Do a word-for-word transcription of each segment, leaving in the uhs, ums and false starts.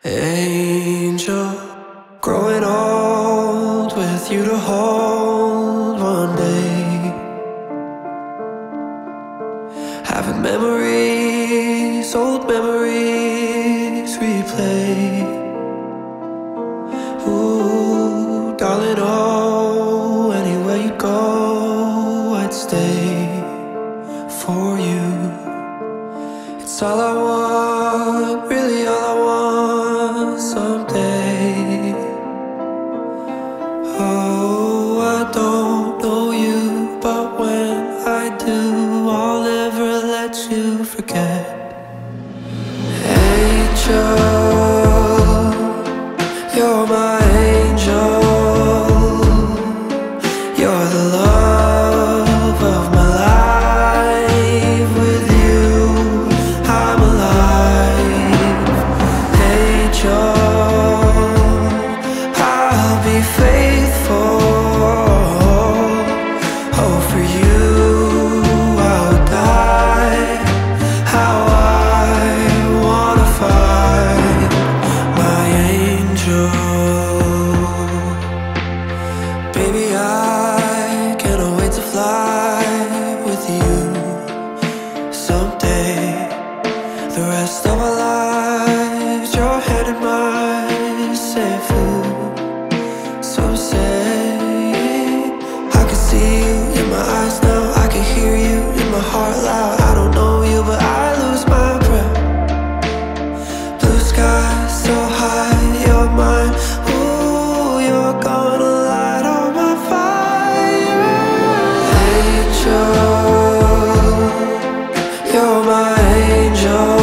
Angel, growing old with you to hold one day. Having memories, old memories replay. Ooh, darling, oh, anywhere you go, I'd stay for you. It's all I want, really all I want someday. Oh, I don't know you, but when I do, I'll never let you forget. Angel, you're my angel. You're the love of my life. With you, I'm alive. Angel, I'll be faithful. Oh, for you, I'll die. How I wanna find my angel. Baby, I cannot wait to fly with you someday. The rest of our lives, your hand in mine, safe food. So say, I can see you in my eyes now, I can hear you in my heart loud. I don't know you, but I lose my breath. Blue skies so high, you're mine. Ooh, you're gonna light all my fire. Angel, you're my angel.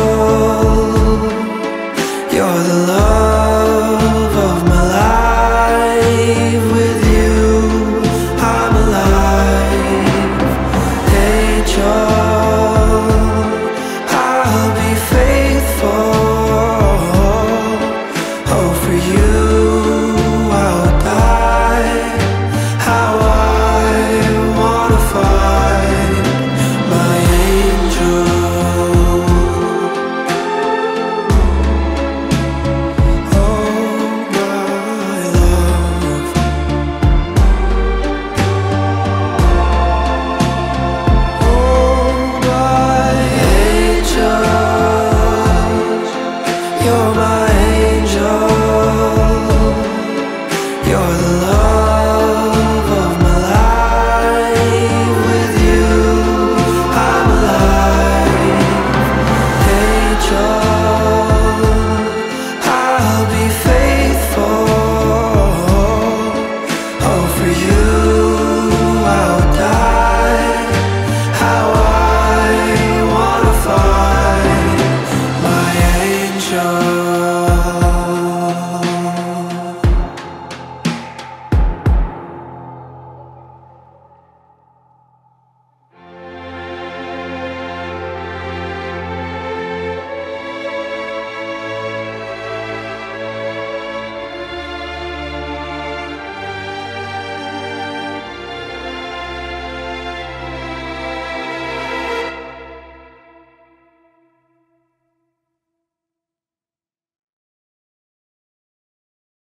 You're the love of my life. With you, I'm alive. Angel, I'll be faithful. Oh, for you, I'll die. How I wanna find my angel. Oh, my love. Oh, my angel. You're my